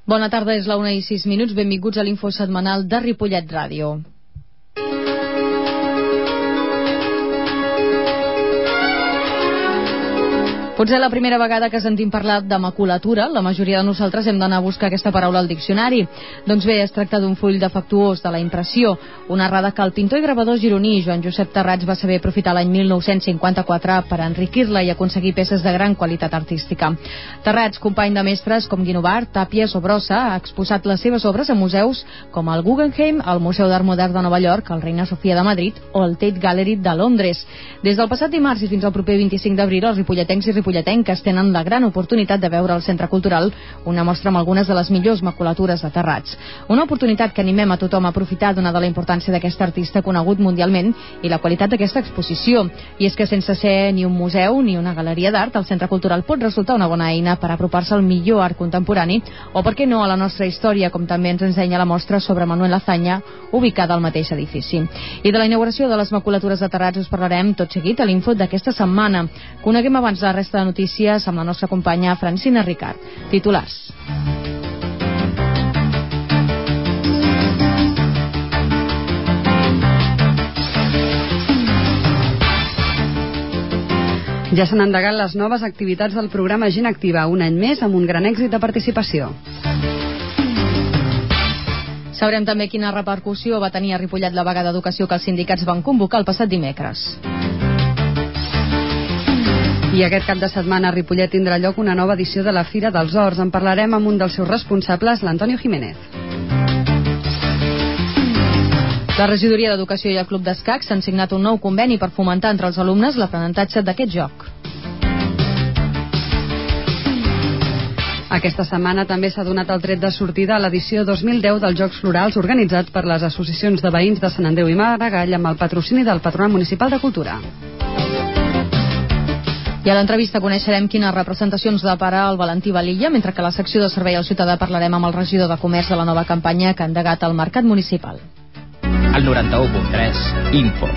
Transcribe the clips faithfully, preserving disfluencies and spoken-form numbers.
Bona tarda, és la una i sis minuts. Benvinguts a l'info setmanal de Ripollet Ràdio. Potser la primera vegada que sentim parlar de maculatura, la majoria de nosaltres hem d'anar a buscar aquesta paraula al diccionari. Doncs bé, es tracta d'un full defectuós de la impressió, una errada que el pintor i gravador gironí Joan Josep Tarrats va saber aprofitar l'any mil nou-cents cinquanta-quatre per enriquir-la i aconseguir peces de gran qualitat artística. Tarrats, company de mestres com Guinovart, Tàpies o Brossa, ha exposat les seves obres a museus com el Guggenheim, el Museu d'Art Modern de Nova York, el Reina Sofia de Madrid o el Tate Gallery de Londres. Des del passat dimarts i fins al proper vint-i-cinc d'abril, els ripolletens i ripolletenques tenen la gran oportunitat de veure al Centre Cultural una mostra amb algunes de les millors maculatures de Tarrats. Una oportunitat que animem a tothom a aprofitar, donada la importància d'aquest artista conegut mundialment i la qualitat d'aquesta exposició. I és que sense ser ni un museu ni una galeria d'art, el Centre Cultural pot resultar una bona eina per apropar-se al millor art contemporani o, per què no, a la nostra història, com també ens ensenya la mostra sobre Manuel Azaña, ubicada al mateix edifici. I de la inauguració de les maculatures de Tarrats us parlarem tot seguit a l'info d'aquesta setmana. Coneguem abans la resta de notícies amb la nostra companya Francina Ricard. Titulars. Ja s'han endegat les noves activitats del programa Gent Activa, un any més amb un gran èxit de participació. Sabrem també quina repercussió va tenir a Ripollet la vaga d'educació que els sindicats van convocar el passat dimecres. I aquest cap de setmana a Ripollet tindrà lloc una nova edició de la Fira dels Horts. En parlarem amb un dels seus responsables, l'Antonio Jiménez. La regidoria d'Educació i el Club d'Escacs s'han signat un nou conveni per fomentar entre els alumnes l'aprenentatge d'aquest joc. Aquesta setmana també s'ha donat el tret de sortida a l'edició dos mil deu dels Jocs Florals organitzats per les associacions de veïns de Sant Andreu i Maragall amb el patrocini del Patronat Municipal de Cultura. I a l'entrevista coneixerem quines representacions depara el Valentí Valilla, mentre que a la secció de Servei al Ciutadà parlarem amb el regidor de Comerç de la nova campanya que ha endegat al Mercat Municipal. Al noranta-u punt tres, Info.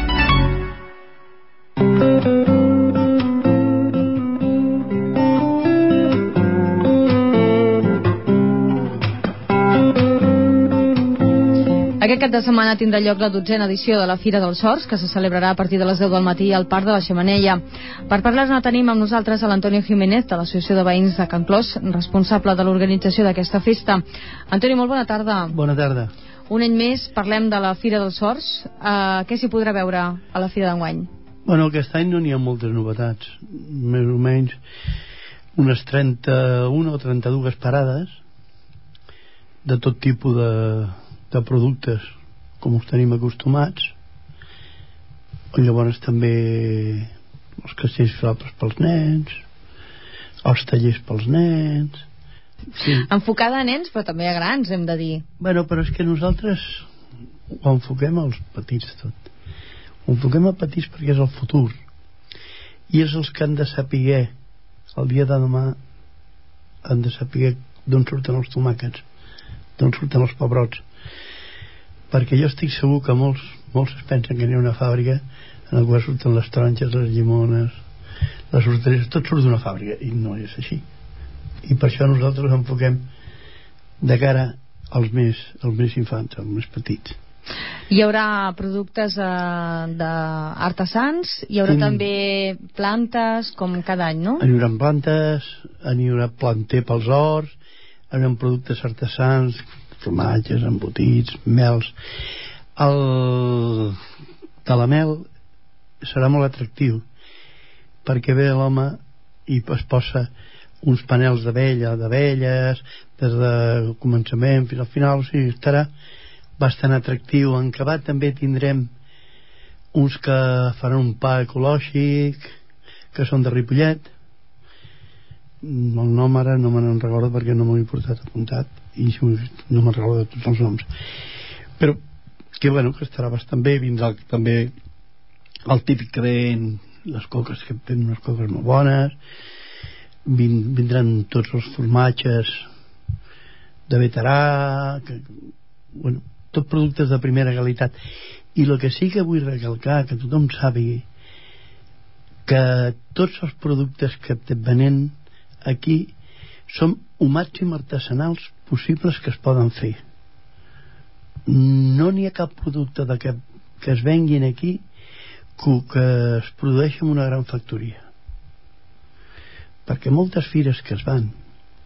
Aquest cap de setmana tindrà lloc la dotzena edició de la Fira dels Horts, que se celebrarà a partir de les deu del matí al Parc de la Xemeneia. Per parlar-ne tenim amb nosaltres a l'Antonio Jiménez, de l'Associació de Veïns de Can Clos, responsable de l'organització d'aquesta festa. Antoni, molt bona tarda. Bona tarda. Un any més parlem de la Fira dels Horts. Uh, què s'hi podrà veure a la Fira d'enguany? Bueno, aquest any no n'hi ha moltes novetats. Més o menys unes trenta-una o trenta-dues parades de tot tipus de... de productes com us tenim acostumats. Llavors també els castells flautes pels nens, els tallers pels nens, sí. Enfocada a nens però també a grans, hem de dir. Bueno, però és que nosaltres ho enfoquem als petits tot. Ho enfoquem a petits perquè és el futur i és els que han de saber el dia de demà, han de saber d'on surten els tomàquets, d'on surten els pebrots, perquè jo estic segur que molts, molts es pensen que hi ha una fàbrica en la qual surten les taronges, les llimones, les hortalisses, tot surt d'una fàbrica i no és així. I per això nosaltres enfoquem de cara als més, als més infants, als més petits. Hi haurà productes eh, d'artesans, hi haurà sí. també plantes com cada any, no? Hi haurà plantes, hi haurà planter pels horts, hi haurà productes artesans, formatges, embotits, mels. El de la mel serà molt atractiu perquè ve l'home i es posa uns panels d'abella, d'abelles des del començament fins al final, o sigui, estarà bastant atractiu. En acabat també tindrem uns que faran un pa ecològic que són de Ripollet. El nom ara no me'n recordo perquè no m'ho he portat apuntat i no me'n recordo de tots els noms, però que bueno, que estarà bastant bé. Vindrà també el típic que ven les coques, que ven unes coques molt bones, vindran tots els formatges de veterà, que, bueno, tot productes de primera qualitat. I el que sí que vull recalcar, que tothom sàpiga que tots els productes que venem aquí som el màxim artesanals possibles que es poden fer. No n'hi ha cap producte de que, que es venguin aquí que, que es produeixi en una gran factoria, perquè moltes fires que es van,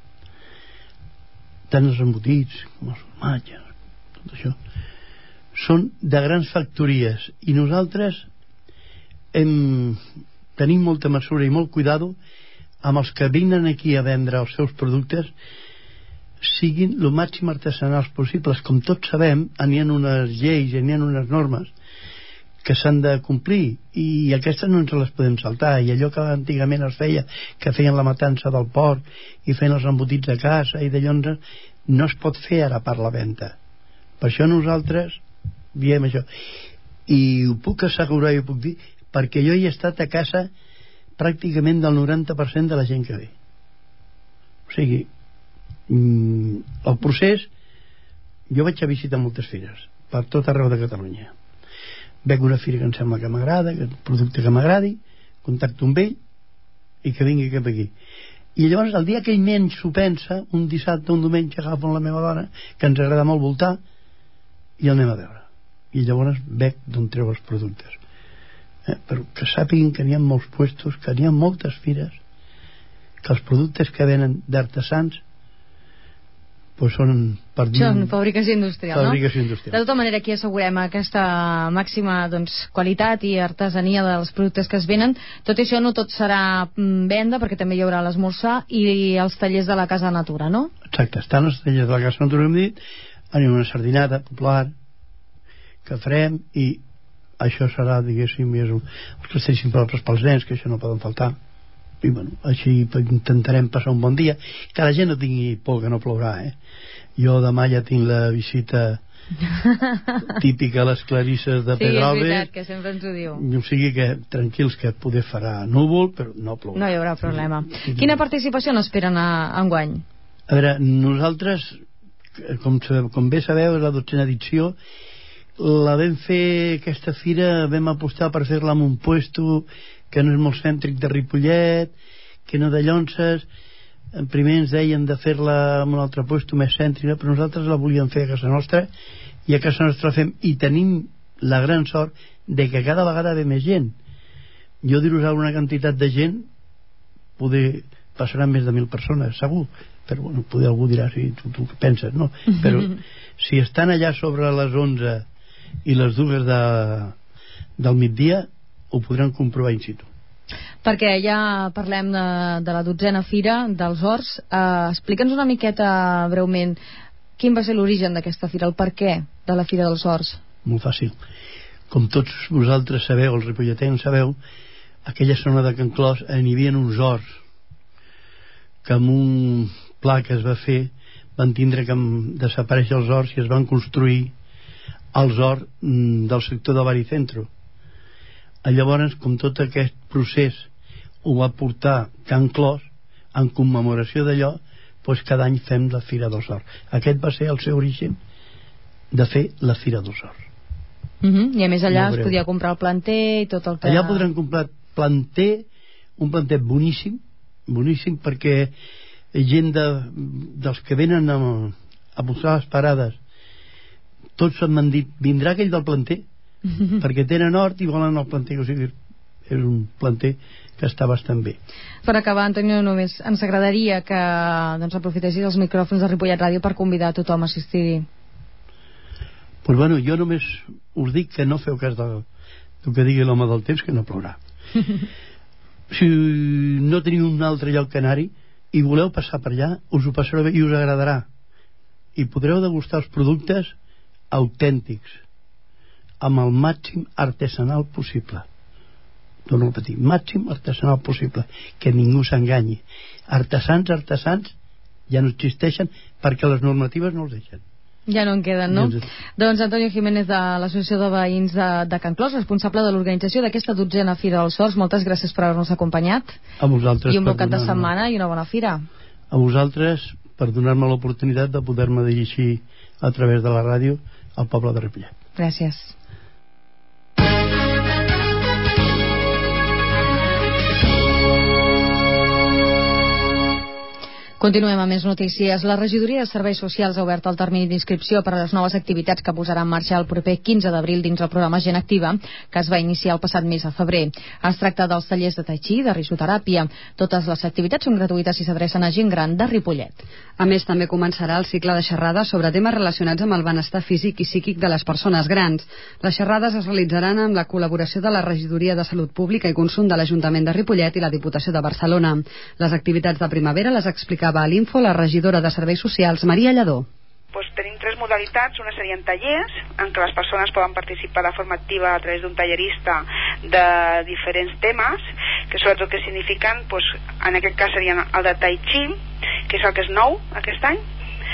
tant els embotits com els formatges, tot això, són de grans factories, i nosaltres hem, tenim molta mesura i molt cuidado amb els que vinen aquí a vendre els seus productes, siguin el màxim artesanals possibles. Com tots sabem, n'hi ha unes lleis i n'hi ha unes normes que s'han de complir, i aquestes no ens les podem saltar. I allò que antigament es feia, que feien la matança del porc i feien els embotits a casa i d'allò, no es pot fer ara per la venda. Per això nosaltres diem això, i ho puc assegurar i ho puc dir perquè jo hi he estat a casa pràcticament del noranta per cent de la gent que ve. O sigui, el procés, jo vaig a visitar moltes fires per tot arreu de Catalunya. Veig una fira que em sembla que m'agrada, un producte que m'agradi, contacto amb ell i que vingui cap aquí. I llavors el dia que ell menys s'ho pensa, un dissabte, un diumenge, agafo la meva dona, que ens agrada molt voltar, i el anem a veure. I llavors veig d'on treu els productes. Eh, però que sàpiguen que n'hi ha molts puestos, que n'hi ha moltes fires, que els productes que venen d'artesans pues són, per dir, són fabricació industrial, fabricació no? industrial. De tota manera, aquí assegurem aquesta màxima, doncs, qualitat i artesania dels productes que es venen. Tot això no tot serà venda, perquè també hi haurà l'esmorzar i els tallers de la Casa Natura, no? Exacte, estan els tallers de la Casa Natura, hem dit, hi ha una sardinada popular que farem, i això serà, diguéssim, és un, els castells impropis pels nens, que això no poden faltar. I bueno, així intentarem passar un bon dia, que la gent no tingui por que no plourà, eh? Jo demà ja tinc la visita típica a les clarisses de sí, Pedralbes. Sí, és veritat, que sempre ens ho diu. O sigui que tranquils, que poder farà núvol, però no plourà. No hi haurà problema. Sí. Quina participació n'esperen a enguany? A veure, nosaltres, com, com bé sabeu, és la dotzena edició. La vam fer, aquesta fira, vam apostar per fer-la en un puesto que no és molt cèntric de Ripollet, que no de Llonses. Primer ens deien de fer-la en un altre puesto més cèntrica, però nosaltres la volíem fer a casa nostra, i a casa nostra la fem, i tenim la gran sort de que cada vegada ve més gent. Jo dir-vos alguna quantitat de gent, poder passaran més de mil persones, segur, però bueno, poder algú dirà, si tu, tu què penses, no? Però si estan allà sobre les onze i les dues de, del migdia, ho podran comprovar in situ. Perquè ja parlem de, de la dotzena fira dels horts. eh, explica'ns una miqueta breument quin va ser l'origen d'aquesta fira, el per què de la Fira dels Horts. Molt fàcil, com tots vosaltres sabeu, els ripolletens sabeu, aquella zona de Can Clos hi havia uns horts que amb un pla que es va fer van tindre que desaparèixer els horts i es van construir els horts del sector de Baricentro. Llavors, com tot aquest procés ho va portar Can Clos, en commemoració d'allò, doncs cada any fem la Fira dels Horts. Aquest va ser el seu origen, de fer la Fira dels Horts. Uh -huh. I a més allà es podia comprar el planter i tot el que... Allà podran comprar planter, un planter boníssim, boníssim, perquè gent de, dels que venen a, a posar les parades, tots m'han dit, vindrà aquell del planter? Perquè tenen hort i volen el planter, o sigui, és un planter que està bastant bé. Per acabar, Antonio, només ens agradaria que doncs, aprofitessis els micròfons de Ripollet Ràdio per convidar a tothom a assistir-hi. Pues bueno, jo només us dic que no feu cas del, del que digui l'home del temps, que no plourà. Si no teniu un altre lloc que anar-hi i voleu passar per allà, us ho passareu bé i us agradarà, i podreu degustar els productes autèntics amb el màxim artesanal possible. Torno a repetir, màxim artesanal possible, que ningú s'enganyi. Artesans, artesans ja no existeixen perquè les normatives no els deixen. Ja no en queden, no? Ja doncs Antonio Jiménez, de l'Associació de Veïns de, de Can Clos, responsable de l'organització d'aquesta dotzena Fira dels Horts, moltes gràcies per haver-nos acompanyat. A vosaltres. I un bon cap de setmana i una bona fira. A vosaltres per donar-me l'oportunitat de poder-me dirigir a través de la ràdio al poble de Ripollet. Gràcies. Continuem amb més notícies. La regidoria de Serveis Socials ha obert el termini d'inscripció per a les noves activitats que posarà en marxa el proper quinze d'abril dins el programa Gent Activa, que es va iniciar el passat mes de febrer. Es tracta dels tallers de tai chi, de risoteràpia. Totes les activitats són gratuïtes i s'adrecen a gent gran de Ripollet. A més, també començarà el cicle de xerrades sobre temes relacionats amb el benestar físic i psíquic de les persones grans. Les xerrades es realitzaran amb la col·laboració de la Regidoria de Salut Pública i Consum de l'Ajuntament de Ripollet i la Diputació de Barcelona. Les activitats de primavera les explica a l'Info la regidora de Serveis Socials, Maria Lledó. Pues tenim tres modalitats. Una serien tallers, en què les persones poden participar de forma activa a través d'un tallerista de diferents temes, que sobretot que signifiquen, pues, en aquest cas serien el de tai chi, que és el que és nou aquest any,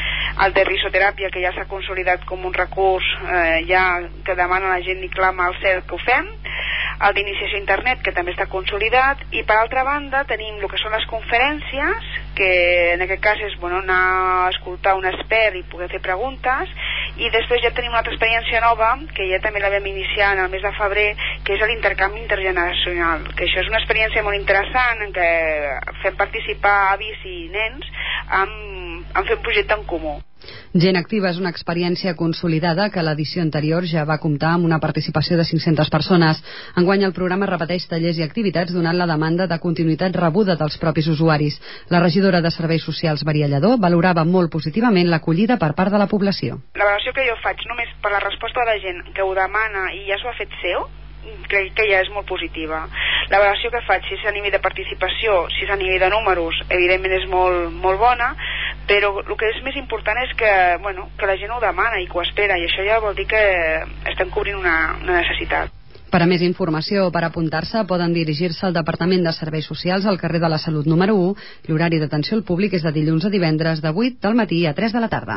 el de risoteràpia, que ja s'ha consolidat com un recurs eh, ja que demana la gent i clama al cel que ho fem, el d'iniciació a internet, que també està consolidat, i per altra banda tenim el que són les conferències, que en aquest cas és bueno, anar a escoltar un expert i poder fer preguntes, i després ja tenim una altra experiència nova, que ja també la vam iniciar en el mes de febrer, que és l'intercanvi intergeneracional, que això és una experiència molt interessant en què fem participar avis i nens en, en fer un projecte en comú. Gent Activa és una experiència consolidada que l'edició anterior ja va comptar amb una participació de cinc-centes persones. Enguany el programa repeteix tallers i activitats donant la demanda de continuïtat rebuda dels propis usuaris. La regidora de Serveis Socials, Maria Lledó, valorava molt positivament l'acollida per part de la població. La valoració que jo faig només per la resposta de la gent que ho demana i ja s'ho ha fet seu, crec que ja és molt positiva. La valoració que faig, si és a nivell de participació, si és a nivell de números, evidentment és molt, molt bona, però el que és més important és que, bueno, que la gent ho demana i que ho espera, i això ja vol dir que estem cobrint una, una necessitat. Per a més informació o per apuntar-se poden dirigir-se al Departament de Serveis Socials al carrer de la Salut número u. L'horari d'atenció al públic és de dilluns a divendres de vuit del matí a tres de la tarda.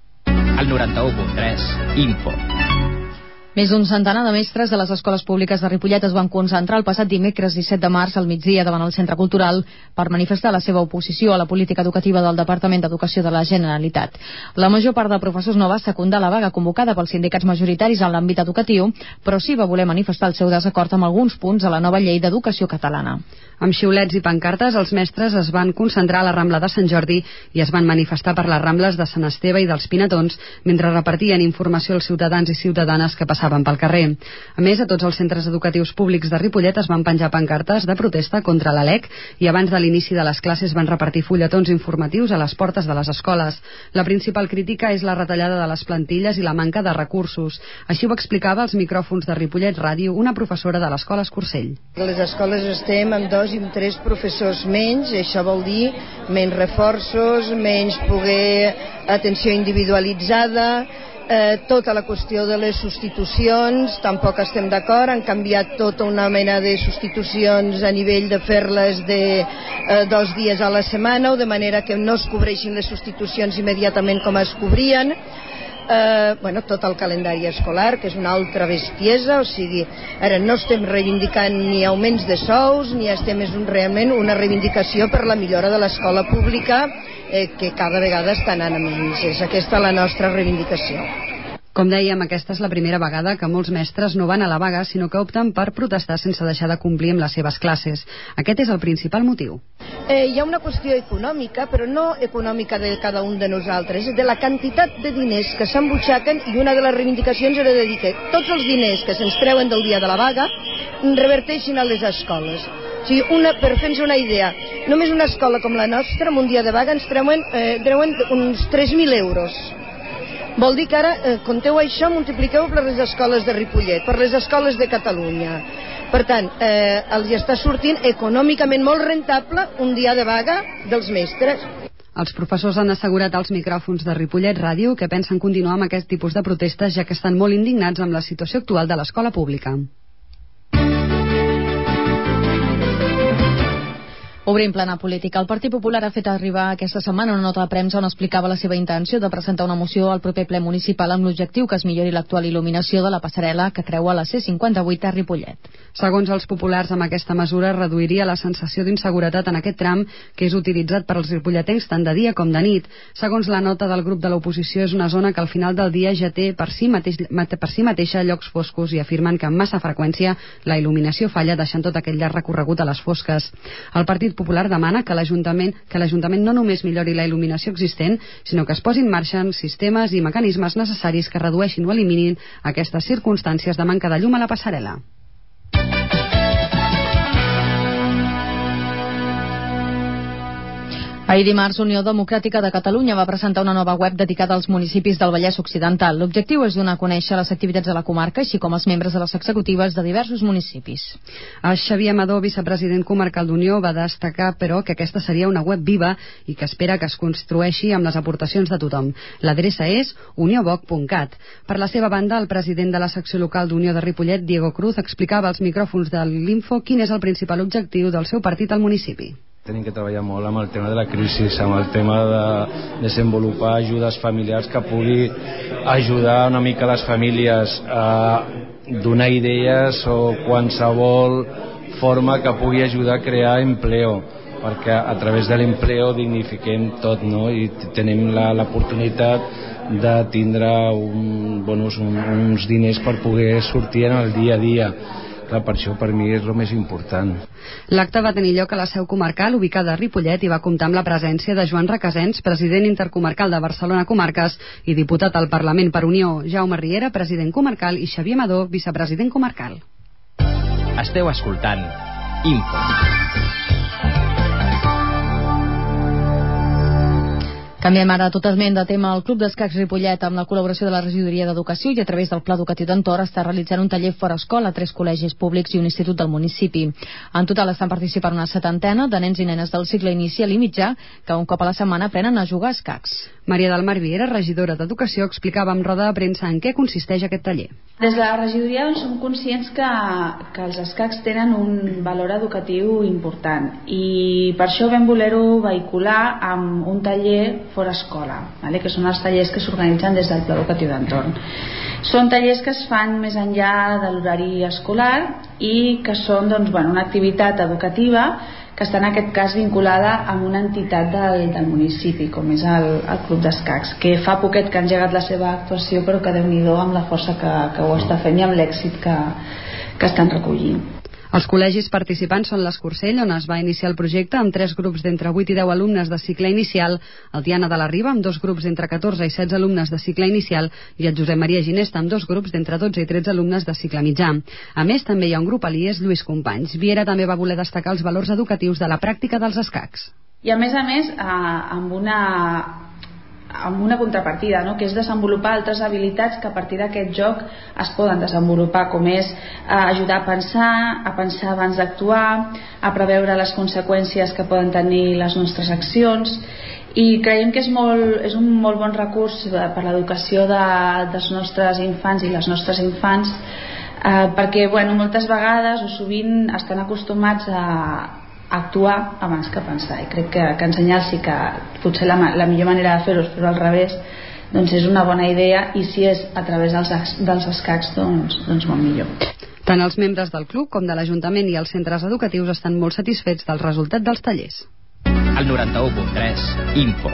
El noranta-u punt tres, Info. Més d'un centenar de mestres de les escoles públiques de Ripollet es van concentrar el passat dimecres disset de març al migdia davant el Centre Cultural per manifestar la seva oposició a la política educativa del Departament d'Educació de la Generalitat. La major part de professors no va secundar la vaga convocada pels sindicats majoritaris en l'àmbit educatiu, però sí va voler manifestar el seu desacord amb alguns punts de la nova llei d'educació catalana. Amb xiulets i pancartes, els mestres es van concentrar a la Rambla de Sant Jordi i es van manifestar per les Rambles de Sant Esteve i dels Pinatons mentre repartien informació als ciutadans i ciutadanes que passaven pel carrer. A més, a tots els centres educatius públics de Ripollet es van penjar pancartes de protesta contra la L E C i abans de l'inici de les classes van repartir fulletons informatius a les portes de les escoles. La principal crítica és la retallada de les plantilles i la manca de recursos. Així ho explicava als micròfons de Ripollet Ràdio una professora de l'Escola Escursell. A les escoles estem amb dos i amb tres professors menys, això vol dir menys reforços, menys poder atenció individualitzada, eh, tota la qüestió de les substitucions, tampoc estem d'acord, han canviat tota una mena de substitucions a nivell de fer-les de eh, dos dies a la setmana, o de manera que no es cobreixin les substitucions immediatament com es cobrien. Eh, bueno, tot el calendari escolar, que és una altra bestiesa, o sigui, ara no estem reivindicant ni augments de sous, ni estem, és un, realment una reivindicació per la millora de l'escola pública, eh, que cada vegada està anant a menys. És aquesta la nostra reivindicació. Com dèiem, aquesta és la primera vegada que molts mestres no van a la vaga, sinó que opten per protestar sense deixar de complir amb les seves classes. Aquest és el principal motiu. Eh, hi ha una qüestió econòmica, però no econòmica de cada un de nosaltres, és de la quantitat de diners que s'embutxaquen, i una de les reivindicacions era de dir que tots els diners que se'ns treuen del dia de la vaga reverteixin a les escoles. O sigui, una, per fer-nos una idea, només una escola com la nostra, en un dia de vaga, ens treuen, eh, treuen uns tres mil euros. Vol dir que ara, eh, compteu això, multipliqueu per les escoles de Ripollet, per les escoles de Catalunya. Per tant, eh, els està sortint econòmicament molt rentable un dia de vaga dels mestres. Els professors han assegurat als micròfons de Ripollet Ràdio que pensen continuar amb aquest tipus de protestes, ja que estan molt indignats amb la situació actual de l'escola pública. Obrim plana política. El Partit Popular ha fet arribar aquesta setmana una nota de premsa on explicava la seva intenció de presentar una moció al proper ple municipal amb l'objectiu que es millori l'actual il·luminació de la passarel·la que creua la C cinquanta-vuit a Ripollet. Segons els populars, amb aquesta mesura reduiria la sensació d'inseguretat en aquest tram que és utilitzat per als ripolletens tant de dia com de nit. Segons la nota del grup de l'oposició, és una zona que al final del dia ja té per si, mateix, per si mateixa llocs foscos i afirmen que amb massa freqüència la il·luminació falla deixant tot aquell llarg recorregut a les fosques. El Partit Partit Popular demana que l'Ajuntament que l'Ajuntament no només millori la il·luminació existent, sinó que es posi en marxa sistemes i mecanismes necessaris que redueixin o eliminin aquestes circumstàncies de manca de llum a la passarel·la. Ahir dimarts, Unió Democràtica de Catalunya va presentar una nova web dedicada als municipis del Vallès Occidental. L'objectiu és donar a conèixer les activitats de la comarca, així com els membres de les executives de diversos municipis. El Xavier Amador, vicepresident comarcal d'Unió, va destacar, però, que aquesta seria una web viva i que espera que es construeixi amb les aportacions de tothom. L'adreça és unioboc punt cat. Per la seva banda, el president de la secció local d'Unió de Ripollet, Diego Cruz, explicava als micròfons de l'Info quin és el principal objectiu del seu partit al municipi. Tenim que treballar molt amb el tema de la crisi, amb el tema de desenvolupar ajudes familiars que pugui ajudar una mica les famílies a donar idees o qualsevol forma que pugui ajudar a crear empleo, perquè a través de l'empleo dignifiquem tot, no? I tenim l'oportunitat de tindre un, bueno, un, uns diners per poder sortir en el dia a dia. Clar, per això per mi és el més important. L'acte va tenir lloc a la seu comarcal ubicada a Ripollet i va comptar amb la presència de Joan Requesens, president intercomarcal de Barcelona Comarques i diputat al Parlament per Unió, Jaume Riera, president comarcal, i Xavier Amador, vicepresident comarcal. Esteu escoltant Info. Canviem ara totalment de tema. El Club d'Escacs Ripollet, amb la col·laboració de la Regidoria d'Educació i a través del Pla Educatiu d'Entorn, està realitzant un taller fora escola a tres col·legis públics i un institut del municipi. En total estan participant una setantena de nens i nenes del cicle inicial i mitjà que un cop a la setmana aprenen a jugar a escacs. Maria del Mar Viera, regidora d'Educació, explicava amb roda de premsa en què consisteix aquest taller. Des de la regidoria doncs, som conscients que, que els escacs tenen un valor educatiu important i per això vam voler-ho vehicular amb un taller fora escola, vale? Que són els tallers que s'organitzen des del Pla Educatiu d'Entorn. Són tallers que es fan més enllà de l'horari escolar i que són doncs, bueno, una activitat educativa que està en aquest cas vinculada amb una entitat del, del municipi, com és el, el Club d'Escacs, que fa poquet que ha engegat la seva actuació, però que Déu-n'hi-do amb la força que, que ho està fent i amb l'èxit que, que estan recollint. Els col·legis participants són l'Escorcell, on es va iniciar el projecte amb tres grups d'entre vuit i deu alumnes de cicle inicial, el Tiana de la Riba amb dos grups d'entre catorze i setze alumnes de cicle inicial i el Josep Maria Ginesta amb dos grups d'entre dotze i tretze alumnes de cicle mitjà. A més, també hi ha un grup a l'I E S Lluís Companys. Viera també va voler destacar els valors educatius de la pràctica dels escacs. I a més a més, eh, amb una... amb una contrapartida, no? Que és desenvolupar altres habilitats que a partir d'aquest joc es poden desenvolupar, com és eh, ajudar a pensar, a pensar abans d'actuar, a preveure les conseqüències que poden tenir les nostres accions, i creiem que és, molt, és un molt bon recurs per l'educació de, dels nostres infants i les nostres infants, eh, perquè bueno, moltes vegades o sovint estan acostumats a actuar abans que pensar, i crec que, que ensenyar-los sí que potser la, la millor manera de fer-ho és fer-ho al revés, doncs és una bona idea, i si és a través dels, dels escacs doncs, doncs molt millor. Tant els membres del club com de l'Ajuntament i els centres educatius estan molt satisfets del resultat dels tallers. Al noranta-u punt tres, Info.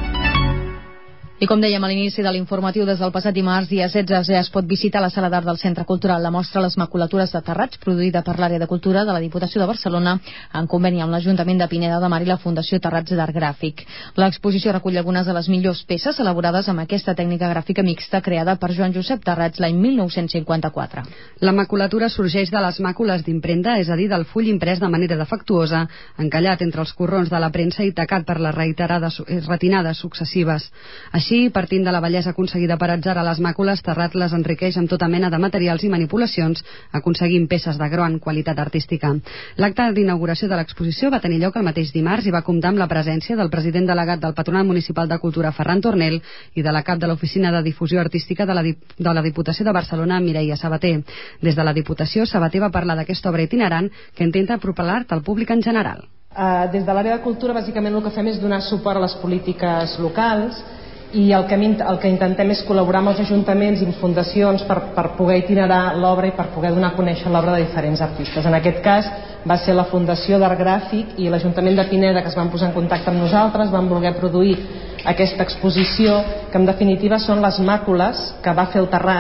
I com dèiem a l'inici de l'informatiu, des del passat dimarts, dia setze, ja es pot visitar la sala d'art del Centre Cultural la mostra Les maculatures de Terrats, produïda per l'àrea de cultura de la Diputació de Barcelona en conveni amb l'Ajuntament de Pineda de Mar i la Fundació Terrats d'Art Gràfic. L'exposició recull algunes de les millors peces elaborades amb aquesta tècnica gràfica mixta creada per Joan Josep Terrats l'any mil nou-cents cinquanta-quatre. La maculatura sorgeix de les màcules d'impremta, és a dir, del full imprès de manera defectuosa, encallat entre els corrons de la premsa i tacat per les reiterades retinades successives. Així, partint de la bellesa aconseguida per atzar a les màcules, Terrat les enriqueix amb tota mena de materials i manipulacions, aconseguint peces de gran qualitat artística. L'acte d'inauguració de l'exposició va tenir lloc el mateix dimarts i va comptar amb la presència del president delegat del Patronat Municipal de Cultura, Ferran Tornel, i de la cap de l'Oficina de Difusió Artística de la, Dip de la Diputació de Barcelona, Mireia Sabater. Des de la Diputació, Sabater va parlar d'aquesta obra itinerant que intenta apropar l'art al públic en general. Uh, des de l'àrea de cultura, bàsicament el que fem és donar suport a les polítiques locals, i el que, el que intentem és col·laborar amb els ajuntaments i amb fundacions per, per poder itinerar l'obra i per poder donar a conèixer l'obra de diferents artistes. En aquest cas va ser la Fundació d'Art Gràfic i l'Ajuntament de Pineda que es van posar en contacte amb nosaltres, van voler produir aquesta exposició, que en definitiva són les màcules que va fer el Terrats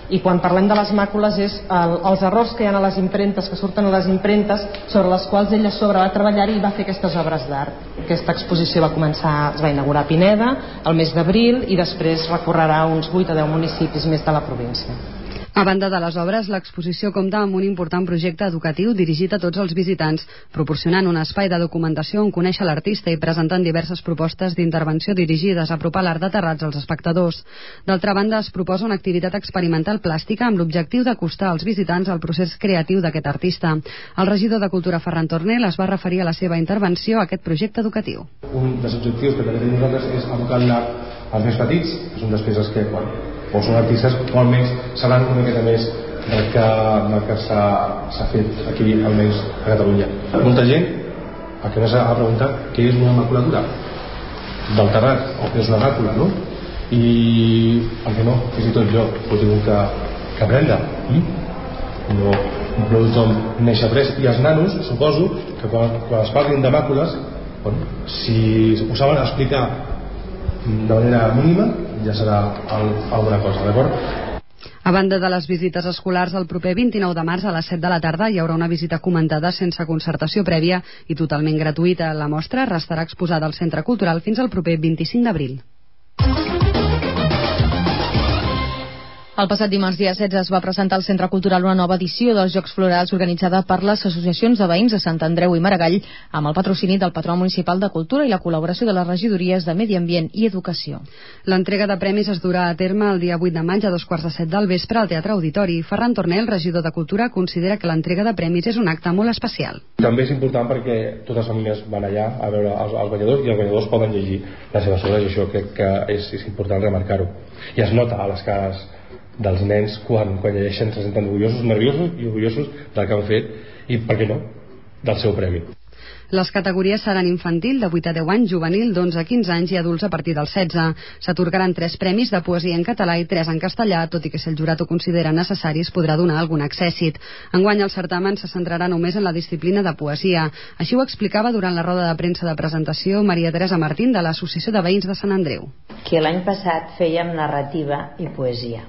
i quan parlem de les màcules és el, els errors que hi ha a les impremtes, que surten a les impremtes, sobre les quals ella sobre va treballar i va fer aquestes obres d'art. Aquesta exposició va començar, es va inaugurar a Pineda el mes d'abril i després recorrerà uns vuit o deu municipis més de la província. A banda de les obres, l'exposició compta amb un important projecte educatiu dirigit a tots els visitants, proporcionant un espai de documentació on conèixer l'artista i presentant diverses propostes d'intervenció dirigides a apropar l'art de Terrats als espectadors. D'altra banda, es proposa una activitat experimental plàstica amb l'objectiu d'acostar als visitants al procés creatiu d'aquest artista. El regidor de Cultura, Ferran Tornel, es va referir a la seva intervenció a aquest projecte educatiu. Un dels objectius que també tenim nosaltres és abocar l'art als més petits, que són despeses que, quan o són artistes o almenys sabran una miqueta més del que, del que s'ha fet aquí, almenys a Catalunya. Molta gent el que més ha preguntat què és una maculatura del Terrat o què és una màcula, no? I per què no? Fins i tot jo ho tinc que, que aprendre. Mm? No, no tothom neix après. I els nanos, suposo que quan, quan es parlin de màcules, bueno, si ho saben explicar de manera mínima, ja serà alguna cosa, d'acord? A banda de les visites escolars, el proper vint-i-nou de març a les set de la tarda hi haurà una visita comentada sense concertació prèvia i totalment gratuïta. La mostra restarà exposada al Centre Cultural fins al proper vint-i-cinc d'abril. El passat dimarts dia setze es va presentar al Centre Cultural una nova edició dels Jocs Florals organitzada per les associacions de veïns de Sant Andreu i Maragall amb el patrocini del Patró Municipal de Cultura i la col·laboració de les regidories de Medi Ambient i Educació. L'entrega de premis es durà a terme el dia vuit de maig a dos quarts de set del vespre al Teatre Auditori. Ferran Tornel, regidor de Cultura, considera que l'entrega de premis és un acte molt especial. També és important perquè totes les famílies van allà a veure els, els guanyadors i els guanyadors poden llegir les seves obres i això crec que és, és important remarcar-ho. I es nota a les cares dels nens quan, quan llegeixen, se senten orgullosos, nerviosos i orgullosos del que han fet i, per què no, del seu premi. Les categories seran infantil, de vuit a deu anys, juvenil, d'onze a quinze anys i adults a partir dels setze. S'atorgaran tres premis de poesia en català i tres en castellà, tot i que si el jurat ho considera necessari es podrà donar algun accèssit. Enguany el certamen se centrarà només en la disciplina de poesia. Així ho explicava durant la roda de premsa de presentació Maria Teresa Martín de l'Associació de Veïns de Sant Andreu. Que l'any passat fèiem narrativa i poesia,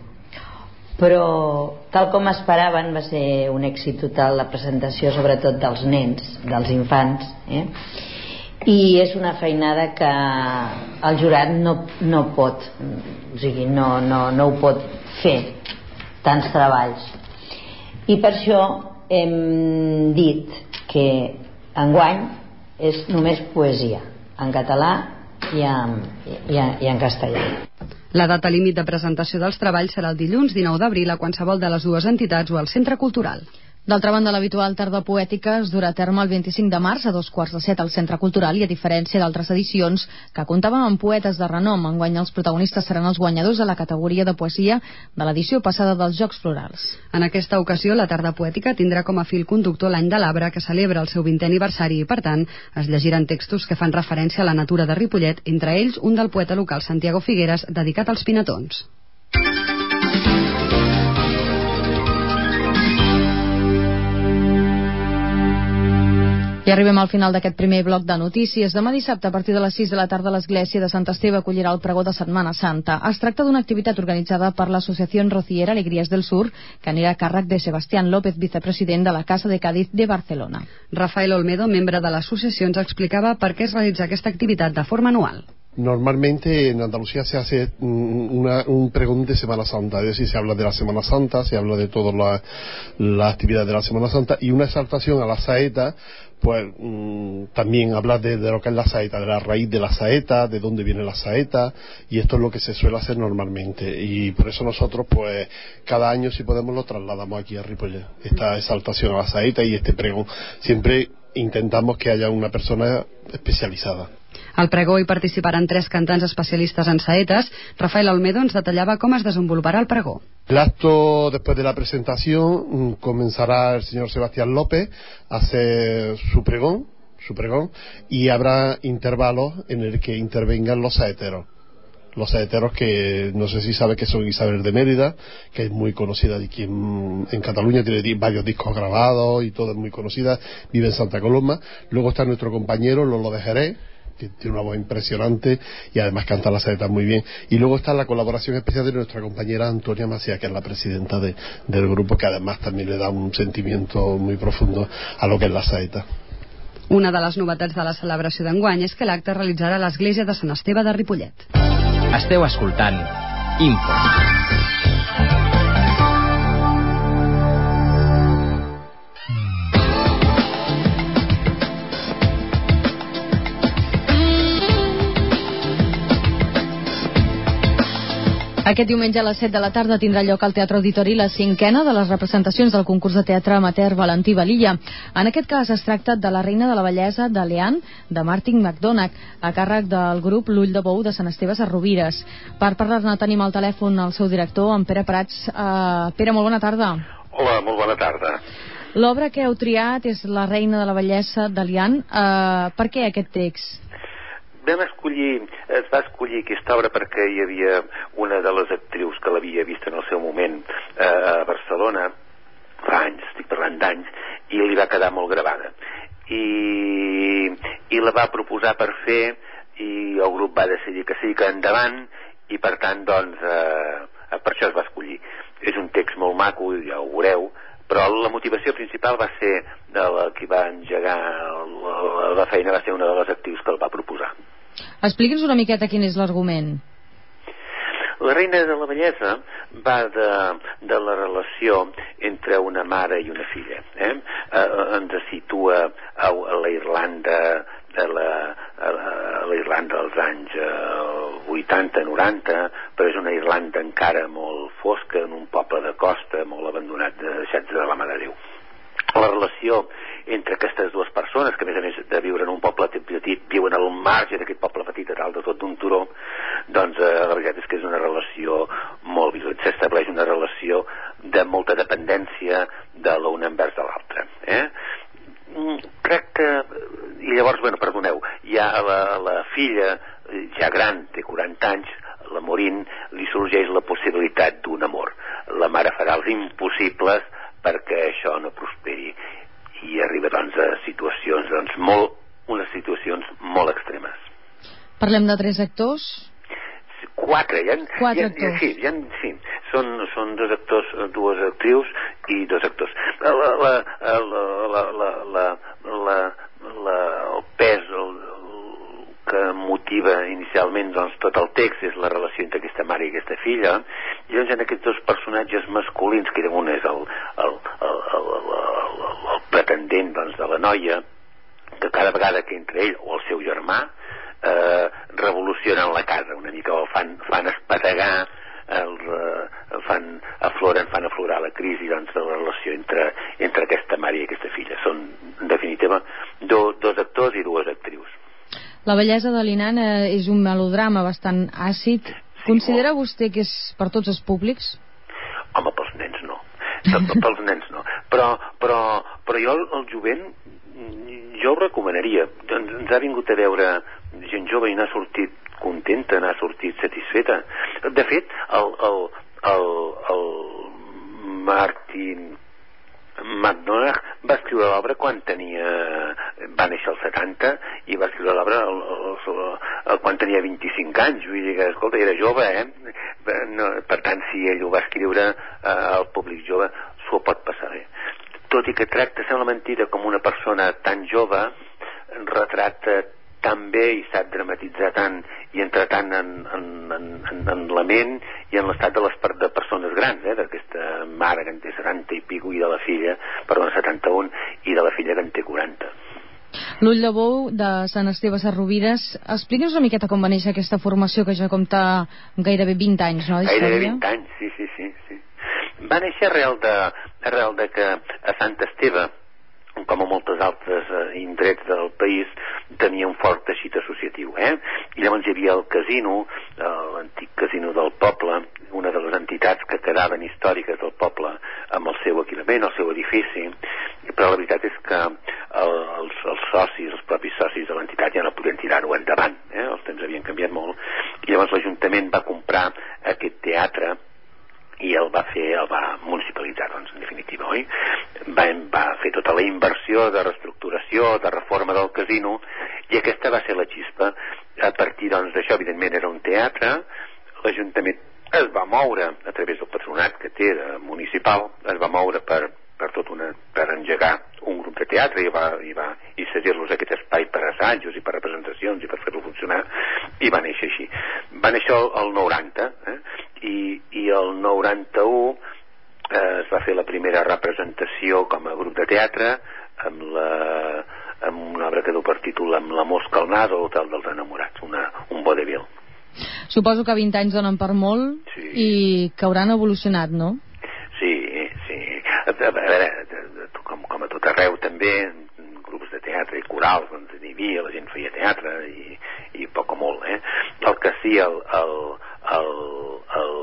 però tal com esperaven va ser un èxit total la presentació, sobretot dels nens, dels infants, eh? I és una feinada que el jurat no, no pot, o sigui, no, no, no ho pot fer, tants treballs, i per això hem dit que enguany és només poesia en català i en, i en, i en castellà. La data límit de presentació dels treballs serà el dilluns dinou d'abril a qualsevol de les dues entitats o al Centre Cultural. D'altra banda, l'habitual tarda poètica es durà a terme el vint-i-cinc de març a dos quarts de set al Centre Cultural i a diferència d'altres edicions que comptaven amb poetes de renom, enguany els protagonistes seran els guanyadors de la categoria de poesia de l'edició passada dels Jocs Florals. En aquesta ocasió, la tarda poètica tindrà com a fil conductor l'any de l'Arbre, que celebra el seu vintè aniversari i, per tant, es llegiran textos que fan referència a la natura de Ripollet, entre ells un del poeta local Santiago Figueres dedicat als pinatons. I arribem al final d'aquest primer bloc de notícies. Demà dissabte, a partir de les sis de la tarda, l'església de Sant Esteve acollirà el pregó de Setmana Santa. Es tracta d'una activitat organitzada per l'Associació Rociera Alegrías del Sur, que anirà a càrrec de Sebastián López, vicepresident de la Casa de Cádiz de Barcelona. Rafael Olmedo, membre de l'associació, ens explicava per què es realitza aquesta activitat de forma anual. Normalmente en Andalucía se hace una, un pregón de Semana Santa, es decir, se habla de la Semana Santa, se habla de todas las la actividades de la Semana Santa y una exaltación a la saeta, pues mmm, también habla de, de lo que es la saeta, de la raíz de la saeta, de dónde viene la saeta, y esto es lo que se suele hacer normalmente, y por eso nosotros pues cada año si podemos lo trasladamos aquí a Ripollet, esta exaltación a la saeta y este pregón. Siempre intentamos que haya una persona especializada. Al pregó hi participaran tres cantants especialistes en saetes. Rafael Olmedo ens detallava com es desenvoluparà el pregó. El acto, después de la presentación, comenzará el señor Sebastián López a hacer su pregón, su pregón, y habrá intervalos en el que intervengan los saeteros. Los saeteros que no sé si sabe que son Isabel de Mérida, que es muy conocida de aquí en, en Cataluña, tiene varios discos grabados y todo es muy conocida, vive en Santa Coloma. Luego está nuestro compañero Lolo de Jerez, tiene una voz impresionante y además canta la saeta muy bien. Y luego está la colaboración especial de nuestra compañera Antonia Macías, que es la presidenta de, del grupo, que además también le da un sentimiento muy profundo a lo que es la saeta. Una de les novetats de la celebració d'enguany és que l'acte es realitzarà a l'església de Sant Esteve de Ripollet. Esteu escoltant Info. Aquest diumenge a les set de la tarda tindrà lloc al Teatre Auditori la cinquena de les representacions del concurs de teatre amateur Valentí Velilla. En aquest cas es tracta de La reina de la bellesa de Leant, de Martin McDonagh, a càrrec del grup L'ull de bou de Sant Esteve Sesrovires. Per parlar-ne tenim al telèfon el seu director, en Pere Prats. Uh, Pere, molt bona tarda. Hola, molt bona tarda. L'obra que heu triat és La reina de la bellesa de Leant. Uh, per què aquest text? Vam escollir, es va escollir aquesta obra perquè hi havia una de les actrius que l'havia vist en el seu moment eh, a Barcelona, fa anys, estic parlant d'anys, i li va quedar molt gravada. I, i la va proposar per fer, i el grup va decidir que sí, que endavant, i per tant, doncs, eh, per això es va escollir. És un text molt maco, ja ho veureu, però la motivació principal va ser de la que va engegar la, la feina, va ser una de les actrius que el va proposar. Expliqui'ns una miqueta quin és l'argument. La reina de la bellesa va de, de la relació entre una mare i una filla. Eh? Eh, ens situa a, a la Irlanda a la, a la, a la Irlanda dels anys eh, vuitanta noranta, però és una Irlanda encara molt fosca, en un poble de costa molt abandonat, deixats de la mà de Déu. La relació entre aquestes dues persones, que a més a més de viure en un poble petit, viuen al marge d'aquest poble petit a dalt de tot d'un turó, doncs eh, la veritat és que és una relació molt violenta. S'estableix una relació de molta dependència de l'una envers de l'altra. Eh? Crec que... I llavors, bueno, perdoneu, ja la, la filla, ja gran, té quaranta anys, la Morin, li sorgeix la possibilitat d'un amor. La mare farà els impossibles perquè això no prosperi i arriba doncs a situacions doncs molt, unes situacions molt extremes. Parlem de tres actors? Quatre, hi ha, Quatre hi ha, actors. Sí, hi ha, sí. Són, són dos actors, dues actrius i dos actors. La, la, la, la, la, la, la, la, el pes, el, que motiva inicialment doncs, tot el text és la relació entre aquesta mare i aquesta filla, i doncs en aquests dos personatges masculins, que un és el, el, el, el, el, el pretendent doncs, de la noia, que cada vegada que entra ell o el seu germà eh, revolucionen la casa una mica, o fan, fan espategar el, eh, fan, afloren, fan aflorar la crisi doncs, de la relació entre, entre aquesta mare i aquesta filla. Són en definitiva do, dos actors i dues actrius. La bellesa de Leant eh, és un melodrama bastant àcid. Sí, considera molt. Vostè que és per tots els públics? Home, pels nens no. Pels nens no. Però, però, però jo el, el jovent jo ho recomanaria. Ens, ens ha vingut a veure gent jove i n'ha sortit contenta, n'ha sortit satisfeta. De fet, el, el, el, el Martin McDonagh va escriure l'obra quan tenia, va néixer als setanta i va escriure l'obra quan tenia vint-i-cinc anys, vull dir que, escolta, era jove, eh? No, per tant, si ell ho va escriure eh, al públic jove, s'ho pot passar bé. Tot i que tracta, sembla mentida, com una persona tan jove, retrata tan bé i sap dramatitzar tant i entrar tant en, en, en, en la ment i en l'estat de les de persones grans, eh, d'aquesta mare que en té setanta i pico i de la filla, perdó, setanta-un, i de la filla que en té quaranta. L'ull de bou de Sant Esteve Sesrovires. Explica'ns una miqueta com va néixer aquesta formació que ja compta gairebé vint anys, no? Gairebé vint anys, sí, sí, sí, sí. Va néixer arrel de, arrel de que a Sant Esteve, com a moltes altres eh, indrets del país, tenia un fort teixit associatiu, eh? I llavors hi havia el casino, eh, l'antic casino del poble, una de les entitats que quedaven històriques del poble amb el seu equipament, el seu edifici, però la veritat és que el, els, els socis, els propis socis de l'entitat ja no podien tirar-ho endavant, eh? Els temps havien canviat molt, i llavors l'Ajuntament va comprar aquest teatre i el va fer, el va municipalitzar, doncs, en definitiva, oi? Va, va fer tota la inversió de reestructuració, de reforma del casino, I aquesta va ser la xispa. A partir doncs d'això, evidentment era un teatre, l'Ajuntament es va moure a través del patronat que té de municipal, es va moure per, per tot una, per engegar un grup de teatre i va, i va i cedir-los aquest espai per assajos i per representacions i per fer-lo funcionar, i va néixer així. Va néixer el, el noranta, eh? I, i el noranta-u eh, es va fer la primera representació com a grup de teatre amb, la, amb una obra que du per títol Amb la mosca al nas, o l'Hotel dels enamorats, una, un vodevil. Suposo que vint anys donen per molt, sí. I que hauran evolucionat, no? Sí, sí. A, a veure, com, com a tot arreu també, grups de teatre i corals, doncs n'hi havia, la gent feia teatre i, i poc o molt, eh? El que sí, el, el, el, el,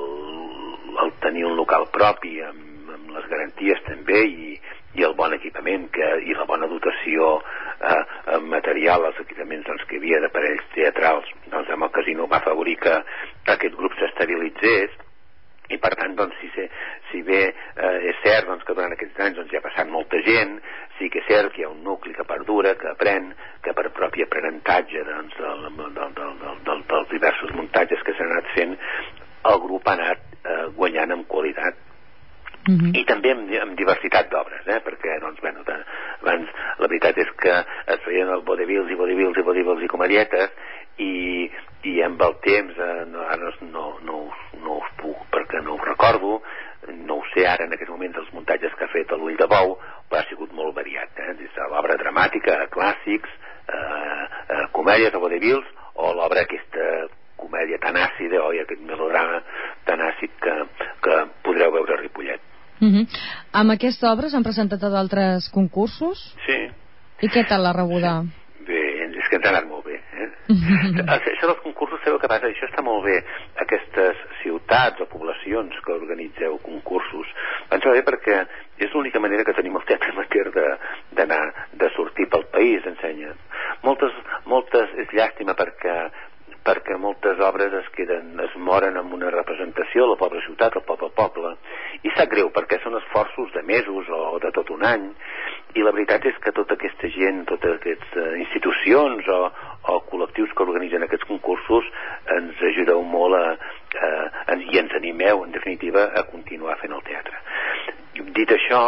el tenir un local propi amb, amb les garanties també i, i el bon equipament que, i la bona dotació eh, material, els equipaments doncs, que hi havia d'aparells teatrals, doncs amb el casino va afavorir que aquest grup s'estabilitzés. I per tant, doncs, si, se, si bé eh, és cert doncs, que durant aquests anys doncs, hi ha passat molta gent, sí que és cert que hi ha un nucli que perdura, que aprèn, que per propi aprenentatge doncs, del, del, del, del, del, dels diversos muntatges que s'han anat fent, el grup ha anat eh, guanyant en qualitat. Mm-hmm. I també amb, amb diversitat d'obres, eh? Perquè doncs, bueno, de, abans la veritat és que es feien els vodevils i vodevils i vodevils i comedietes i, i amb el temps eh, no, ara no, no, no us puc perquè no us recordo, no ho sé ara en aquests moments els muntatges que ha fet l'Ull de Bou, però ha sigut molt variat, eh? Des de l'obra dramàtica, clàssics, eh, eh, comèdies o vodevils, o l'obra aquesta comèdia tan àcida, oi, aquest melodrama tan àcid que, que podreu veure a Ripollet. Uh-huh. Amb aquesta obra s'han presentat a d'altres concursos? Sí. I què tal la rebuda? Sí. Bé, és que ens ha anat molt bé. Eh? Uh-huh. Això dels concursos, sabeu què passa? Això està molt bé. Aquestes ciutats o poblacions que organitzeu concursos, ens va bé perquè és l'única manera que tenim el teatre amateur d'anar, de, de sortir pel país, ensenya. Moltes, moltes, és llàstima perquè perquè moltes obres es queden, es moren amb una representació a la pobra ciutat, al poble poble, i sap greu perquè són esforços de mesos o de tot un any, i la veritat és que tota aquesta gent, totes aquestes institucions o, o col·lectius que organitzen aquests concursos ens ajudeu molt a, a, a, i ens animeu, en definitiva, a continuar fent el teatre. Dit això,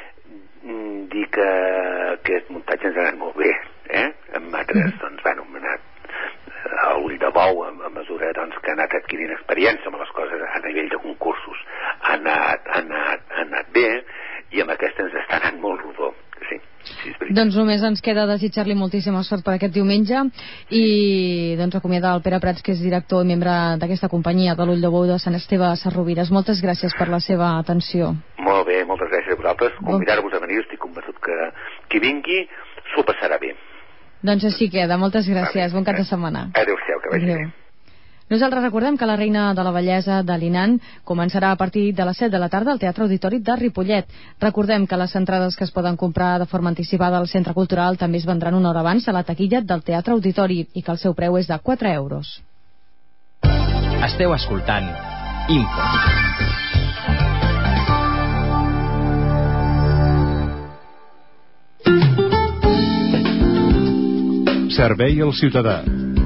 dir que aquest muntatge ens ha anat molt bé, eh? Amb altres, doncs, van anomenat a Ull de Bou, a mesura doncs, que ha anat adquirint experiència amb les coses a nivell de concursos, ha anat, ha anat, ha anat bé, i amb aquesta ens està anant molt rodó. Sí, sí, doncs només ens queda desitjar-li moltíssima sort per aquest diumenge i doncs acomiadar el Pere Prats, que és director i membre d'aquesta companyia de l'Ull de Bou de Sant Esteve Sesrovires. Moltes gràcies per la seva atenció. Molt bé, moltes gràcies a vosaltres. Convidar-vos a venir, estic convençut que qui vingui s'ho passarà bé. Doncs així queda, moltes gràcies, bon cap de setmana. Adéu-siau, que vagi bé. Nosaltres recordem que la Reina de la Bellesa de l'Inan començarà a partir de les set de la tarda al Teatre Auditori de Ripollet. Recordem que les entrades que es poden comprar de forma anticipada al Centre Cultural també es vendran una hora abans a la taquilla del Teatre Auditori i que el seu preu és de quatre euros. Esteu escoltant Info. Servei al ciutadà.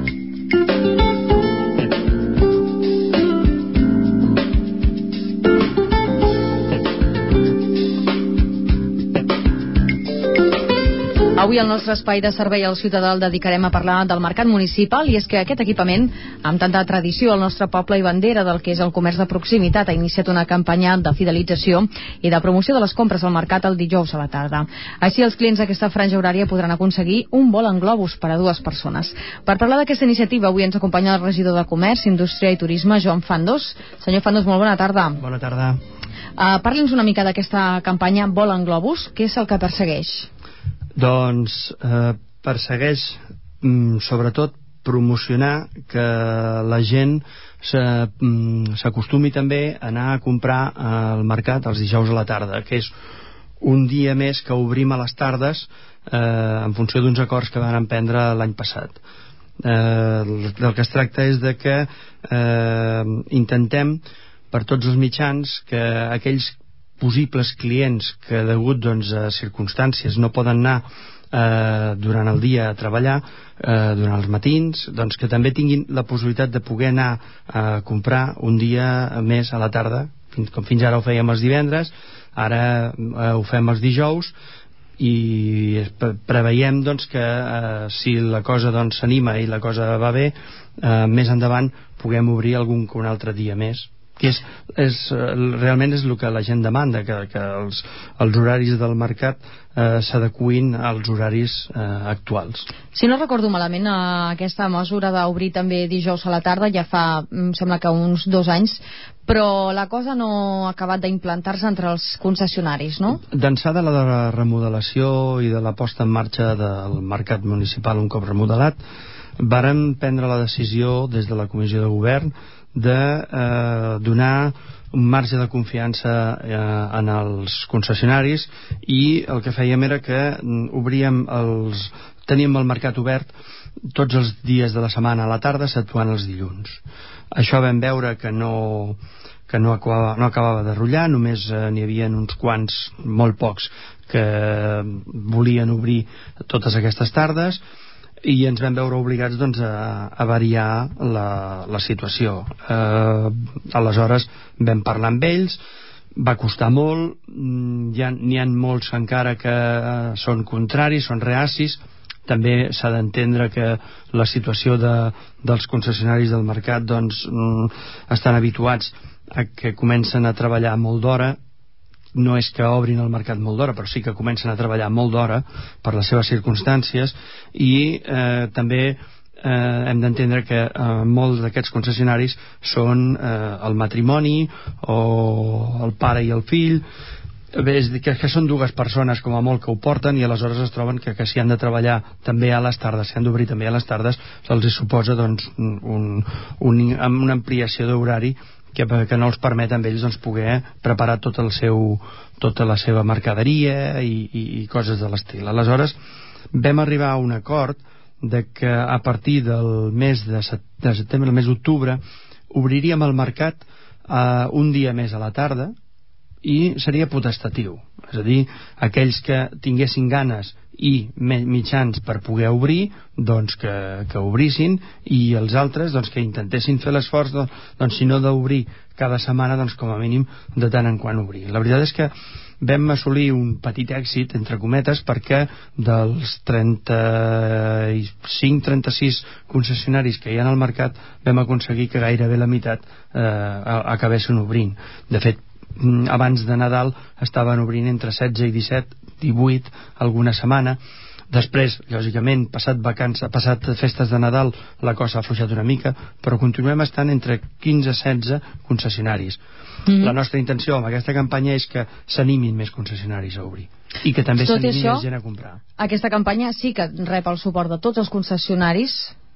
Avui al nostre espai de servei al ciutadà el dedicarem a parlar del mercat municipal, i és que aquest equipament, amb tanta tradició al nostre poble i bandera del que és el comerç de proximitat, ha iniciat una campanya de fidelització i de promoció de les compres al mercat el dijous a la tarda. Així els clients d'aquesta franja horària podran aconseguir un vol en globus per a dues persones. Per parlar d'aquesta iniciativa avui ens acompanya el regidor de Comerç, Indústria i Turisme, Joan Fandos. Senyor Fandos, molt bona tarda. Bona tarda. Uh, Parli'ns una mica d'aquesta campanya Vol en globus. Què és el que persegueix? Doncs eh, persegueix mm, sobretot promocionar que la gent s'acostumi també a anar a comprar al mercat els dijous a la tarda, que és un dia més que obrim a les tardes eh, en funció d'uns acords que van emprendre l'any passat. Eh, del que es tracta és de que eh, intentem per tots els mitjans que aquells possibles clients que degut doncs, a circumstàncies no poden anar eh, durant el dia a treballar, eh, durant els matins, doncs que també tinguin la possibilitat de poder anar a comprar un dia més a la tarda, fins, com fins ara ho fèiem els divendres, ara eh, ho fem els dijous, i preveiem doncs, que eh, si la cosa doncs, s'anima i la cosa va bé, eh, més endavant puguem obrir algun que un altre dia més, que és, és, realment és el que la gent demanda, que, que els, els horaris del mercat eh, s'adequin als horaris eh, actuals. Si no recordo malament, eh, aquesta mesura d'obrir també dijous a la tarda ja fa, em sembla que uns dos anys, però la cosa no ha acabat d'implantar-se entre els concessionaris, no? D'ençà de la remodelació i de la posta en marxa del mercat municipal un cop remodelat, vàrem prendre la decisió des de la Comissió de Govern de eh, donar un marge de confiança eh, en els concessionaris, i el que fèiem era que obríem els, teníem el mercat obert tots els dies de la setmana a la tarda, exceptuant els dilluns. Això vam veure que no, que no, acabava, no acabava de rotllar, només eh, n'hi havia uns quants, molt pocs, que volien obrir totes aquestes tardes, i ens vam veure obligats doncs, a, a variar la, la situació. Eh, aleshores vam parlar amb ells, va costar molt, n'hi ha, n'hi ha molts encara que eh, són contraris, són reacis. També s'ha d'entendre que la situació de, dels concessionaris del mercat doncs, estan habituats a que comencen a treballar molt d'hora. No és que obrin el mercat molt d'hora, però sí que comencen a treballar molt d'hora per les seves circumstàncies, i eh, també eh, hem d'entendre que eh, molts d'aquests concessionaris són eh, el matrimoni o el pare i el fill. Bé, és dir, que, que són dues persones com a molt que ho porten, i aleshores es troben que, que si han de treballar també a les tardes, si han d'obrir també a les tardes, se'ls suposa doncs, un, un, una ampliació d'horari que, que no els permet amb ells doncs, poder preparar tot el seu, tota la seva mercaderia i, i, i coses de l'estil. Aleshores vam arribar a un acord de que a partir del mes de, set, de setembre, el mes d'octubre, obriríem el mercat eh, un dia més a la tarda, i seria potestatiu, és a dir, aquells que tinguessin ganes i mitjans per poder obrir, doncs que, que obrissin, i els altres doncs, que intentessin fer l'esforç, doncs, si no d'obrir cada setmana, doncs com a mínim de tant en quant obrir. La veritat és que vam assolir un petit èxit, entre cometes, perquè dels trenta-cinc trenta-sis concessionaris que hi ha al mercat vam aconseguir que gairebé la meitat eh, acabessin obrint. De fet, abans de Nadal estaven obrint entre setze i disset, divuit alguna setmana. Després, lògicament, passat vacances, passat festes de Nadal, la cosa ha afluixat una mica, però continuem estant entre quinze a setze concessionaris. Mm-hmm. La nostra intenció amb aquesta campanya és que s'animin més concessionaris a obrir, i que també s'animin més gent a comprar. Aquesta campanya sí que rep el suport de tots els concessionaris,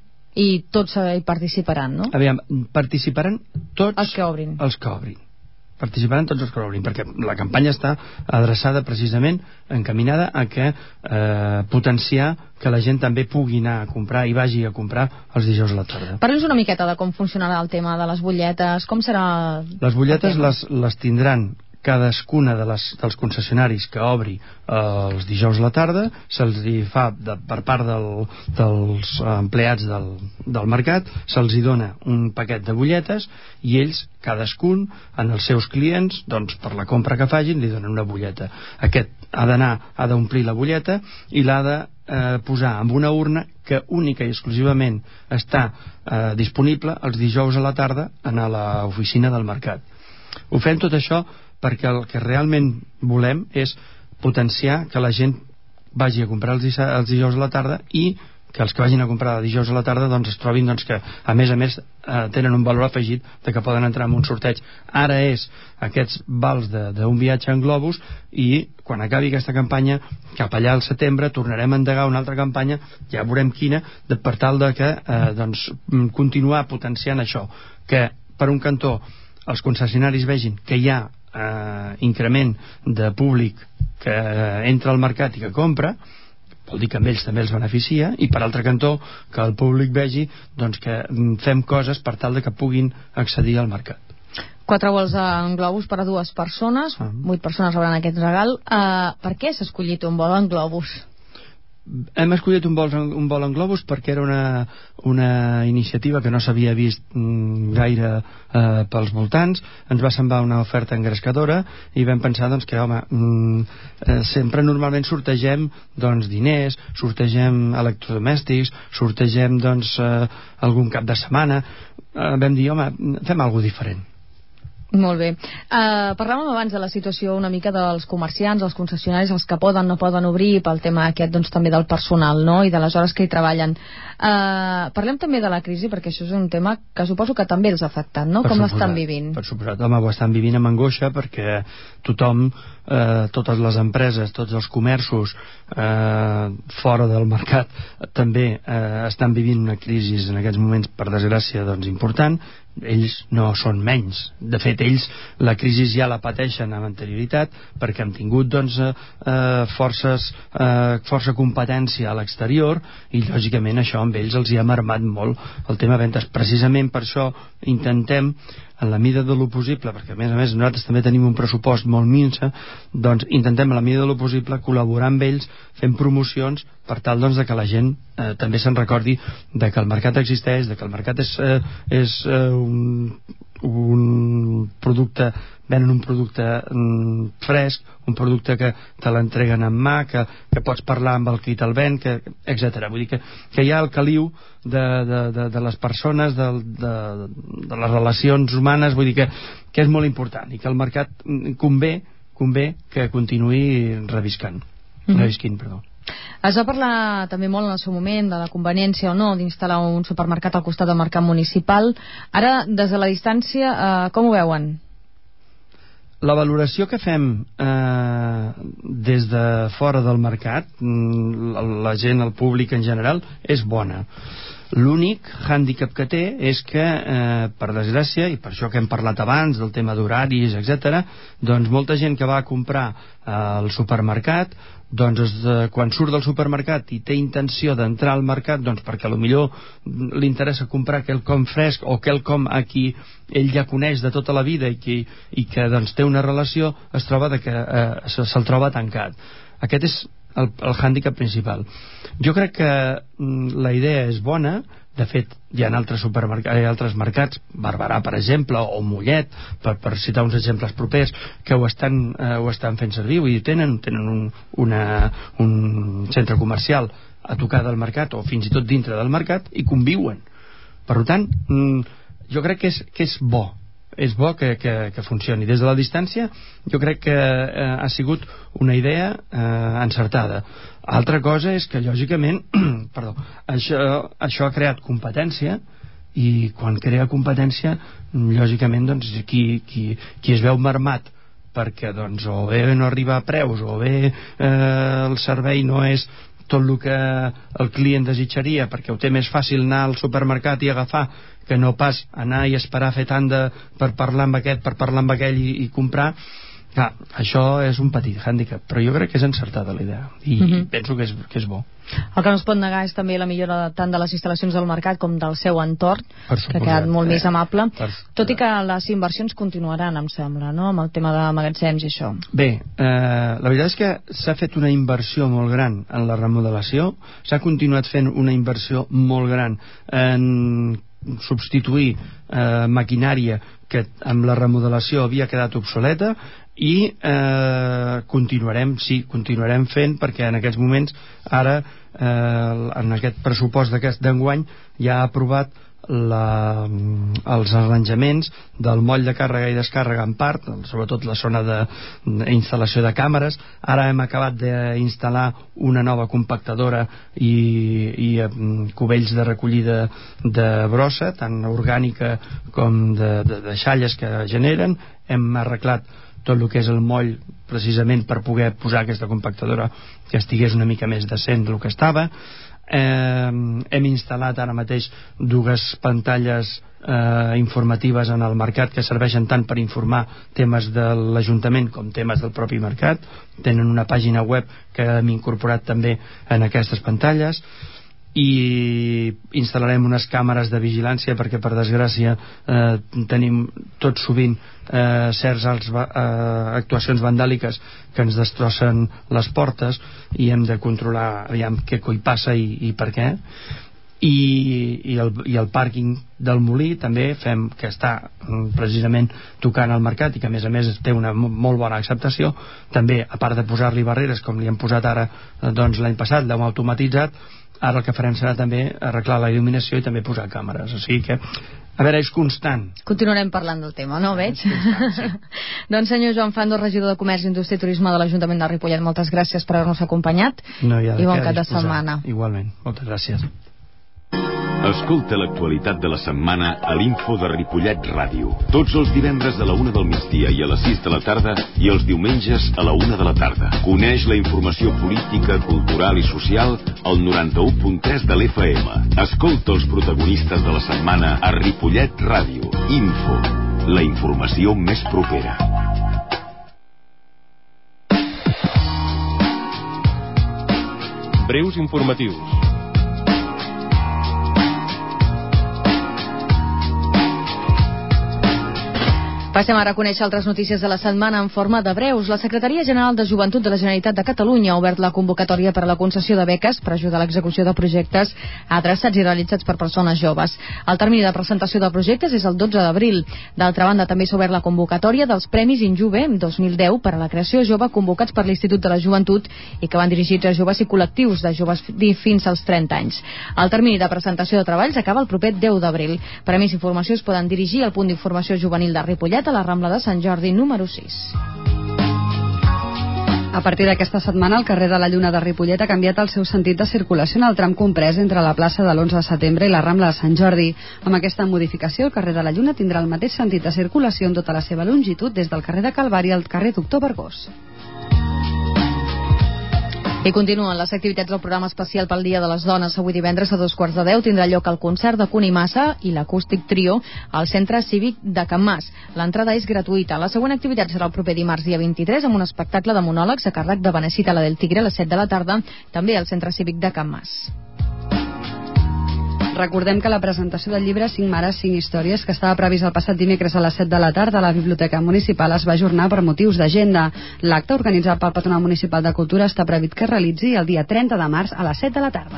i tots hi participaran, no? Aviam, participaran tots els que obrin. Els que obrin. Participaran tots els que obrin, perquè la campanya està adreçada precisament, encaminada a que eh, potenciar que la gent també pugui anar a comprar i vagi a comprar els dijous a la tarda. Parlem una miqueta de com funcionarà el tema de les butlletes, com serà... Les butlletes les, les tindran cadascuna de les, dels concessionaris que obri eh, els dijous a la tarda, se'ls fa de, per part del, dels empleats del, del mercat, se'ls dona un paquet de butlletes, i ells, cadascun, en els seus clients, doncs per la compra que fagin, li donen una butlleta. Aquest ha d'anar, ha d'omplir la butlleta i l'ha de eh, posar en una urna que única i exclusivament està eh, disponible els dijous a la tarda en l'oficina del mercat. Ho fem tot això perquè el que realment volem és potenciar que la gent vagi a comprar els, els dijous a la tarda, i que els que vagin a comprar dijous a la tarda doncs es trobin doncs, que a més a més eh, tenen un valor afegit de que poden entrar en un sorteig. Ara és aquests vals d'un viatge en globus, i quan acabi aquesta campanya, cap allà al setembre tornarem a endegar una altra campanya, ja veurem quina, de, per tal de que eh, doncs, continuar potenciant això, que per un cantó els concessionaris vegin que hi ha Eh, increment de públic que eh, entra al mercat i que compra, vol dir que amb ells també els beneficia, i per altre cantó que el públic vegi doncs, que fem coses per tal de que puguin accedir al mercat. Quatre vols en globus per a dues persones, vuit persones rebran aquest regal. Eh, per què s'ha escollit un vol en globus? hem escollit un vol, un vol en globus perquè era una, una iniciativa que no s'havia vist mm, gaire eh, pels voltants. Ens va semblar una oferta engrescadora i vam pensar doncs, que home, mm, eh, sempre normalment sortegem doncs, diners, sortegem electrodomèstics, sortegem doncs, eh, algun cap de setmana. eh, vam dir, home, fem alguna diferent. Molt bé. Uh, parlàvem abans de la situació una mica dels comerciants, els concessionaris, els que poden, no poden obrir, pel tema aquest doncs, també del personal, no?, i de les hores que hi treballen. Uh, parlem també de la crisi, perquè això és un tema que suposo que també els ha afectat, no? Per Com suposat, l'estan vivint? Per suposat, home, ho estan vivint amb angoixa perquè tothom, eh, totes les empreses, tots els comerços eh, fora del mercat també eh, estan vivint una crisi en aquests moments, per desgràcia, doncs, important. Ells no són menys. De fet, ells la crisi ja la pateixen amb anterioritat perquè han tingut doncs, eh, forces, eh, força competència a l'exterior i lògicament això amb ells els hi ha marmat molt el tema ventes. Precisament per això intentem, en la mida de lo possible, perquè a més a més nosaltres també tenim un pressupost molt minsa, doncs intentem en la mida de lo possible col·laborar amb ells fent promocions per tal doncs, de que la gent eh, també se'n recordi de que el mercat existeix, de que el mercat és, eh, és eh, un, un producte, venen un producte mm, fresc, un producte que te l'entreguen en mà, que, que pots parlar amb el qui te'l ven, que, etcètera. Vull dir que, que hi ha el caliu de, de, de, de les persones, de, de, de les relacions humanes, vull dir que, que és molt important i que el mercat convé, convé que continuï reviscant, mm-hmm. revisquint, perdó. Es va parlar també molt en el seu moment de la conveniència o no d'instal·lar un supermercat al costat del mercat municipal. Ara, des de la distància, eh, com ho veuen? La valoració que fem eh, des de fora del mercat, la, la gent, el públic en general, és bona. L'únic hàndicap que té és que, eh, per desgràcia, i per això que hem parlat abans del tema d'horaris, etcètera, doncs molta gent que va a comprar eh, al supermercat, doncs es, eh, quan surt del supermercat i té intenció d'entrar al mercat, doncs perquè potser li interessa comprar quelcom fresc o quelcom a qui ell ja coneix de tota la vida i que, i que doncs, té una relació, es troba de que eh, se'l troba tancat. Aquest és el, el hàndicap principal. Jo crec que mm, la idea és bona. De fet, hi ha altres supermercats, hi ha altres mercats, Barberà, per exemple, o Mollet, per, per citar uns exemples propers, que ho estan, eh, ho estan fent servir, i tenen, tenen un, una, un centre comercial a tocar del mercat, o fins i tot dintre del mercat, i conviuen. Per tant, jo crec que és, que és bo, és bo que, que, que funcioni. Des de la distància, jo crec que eh, ha sigut una idea eh, encertada. Altra cosa és que, lògicament, perdó, això, això ha creat competència, i quan crea competència, lògicament, doncs, qui, qui, qui es veu marmat perquè doncs, o bé no arriba a preus, o bé eh, el servei no és tot el que el client desitjaria, perquè ho té més fàcil anar al supermercat i agafar que no pas anar i esperar a fer tant de, per parlar amb aquest, per parlar amb aquell i, i comprar. Clar, això és un petit hàndicap, però jo crec que és encertada la idea i mm-hmm. penso que és, que és bo. El que no es pot negar és també la millora tant de les instal·lacions del mercat com del seu entorn, que ha quedat molt eh, més amable, per... tot i que les inversions continuaran, em sembla, no?, amb el tema de magatzems i això. Bé, eh, la veritat és que s'ha fet una inversió molt gran en la remodelació, s'ha continuat fent una inversió molt gran en substituir eh, maquinària que amb la remodelació havia quedat obsoleta, i eh, continuarem, sí, continuarem fent, perquè en aquests moments ara eh, en aquest pressupost d'aquest d'enguany ja ha aprovat la, els arranjaments del moll de càrrega i descàrrega en part, sobretot la zona d'instal·lació de càmeres. Ara hem acabat d'instal·lar una nova compactadora i, i cubells de recollida de brossa, tant orgànica com de, de, de xalles que generen. Hem arreglat tot el que és el moll precisament per poder posar aquesta compactadora que estigués una mica més decent del que estava. Eh, hem instal·lat ara mateix dues pantalles eh, informatives en el mercat que serveixen tant per informar temes de l'Ajuntament com temes del propi mercat. Tenen una pàgina web que hem incorporat també en aquestes pantalles. i instal·larem unes càmeres de vigilància perquè per desgràcia eh, tenim tot sovint eh, certs als, eh, actuacions vandàliques que ens destrossen les portes i hem de controlar aviam què coi passa i, i per què. I, i, el, i el pàrquing del Molí també fem, que està precisament tocant al mercat i que a més a més té una molt bona acceptació, també a part de posar-li barreres com li hem posat ara doncs, l'any passat, l'hem automatitzat, ara el que farem serà també arreglar la il·luminació i també posar càmeres, o sigui que a veure, és constant. Continuarem parlant del tema, no veig? Sí. Doncs senyor Joan Fandos, regidor de Comerç, Indústria i Turisme de l'Ajuntament de Ripollet, moltes gràcies per haver-nos acompanyat no hi ha de i bon cap de setmana. Igualment, moltes gràcies. Escolta l'actualitat de la setmana a l'Info de Ripollet Ràdio. Tots els divendres a la una del migdia i a les sis de la tarda i els diumenges a la una de la tarda. Coneix la informació política, cultural i social al noranta-u punt tres de l'F M. Escolta els protagonistes de la setmana a Ripollet Ràdio. Info, la informació més propera. Breus informatius. Passem ara a conèixer altres notícies de la setmana en forma de breus. La Secretaria General de Joventut de la Generalitat de Catalunya ha obert la convocatòria per a la concessió de beques per ajudar a l'execució de projectes adreçats i realitzats per persones joves. El termini de presentació de projectes és el dotze d'abril. D'altra banda, també s'ha obert la convocatòria dels Premis Injuve dos mil deu per a la creació jove convocats per l'Institut de la Joventut i que van dirigits a joves i col·lectius de joves fins als trenta anys. El termini de presentació de treballs acaba el proper deu d'abril. Per a més informació es poden dirigir al punt d'informació juvenil de Ripollet a la Rambla de Sant Jordi número sis. A partir d'aquesta setmana, el carrer de la Lluna de Ripollet ha canviat el seu sentit de circulació en el tram comprès entre la plaça de l'onze de setembre i la Rambla de Sant Jordi. Amb aquesta modificació, el carrer de la Lluna tindrà el mateix sentit de circulació en tota la seva longitud des del carrer de Calvari al carrer Doctor Vergós. I continuen les activitats del programa especial pel Dia de les Dones. Avui divendres a dos quarts de deu tindrà lloc el concert de Cunimassa i l'acústic trio al Centre Cívic de Can Mas. L'entrada és gratuïta. La següent activitat serà el proper dimarts dia vint-i-tres amb un espectacle de monòlegs a càrrec de Vanessa la del Tigre a les set de la tarda, també al Centre Cívic de Can Mas. Recordem que la presentació del llibre cinc mares, cinc històries, que estava previst el passat dimecres a les set de la tarda a la Biblioteca Municipal, es va ajornar per motius d'agenda. L'acte organitzat pel Patronat Municipal de Cultura està previst que es realitzi el dia trenta de març a les set de la tarda.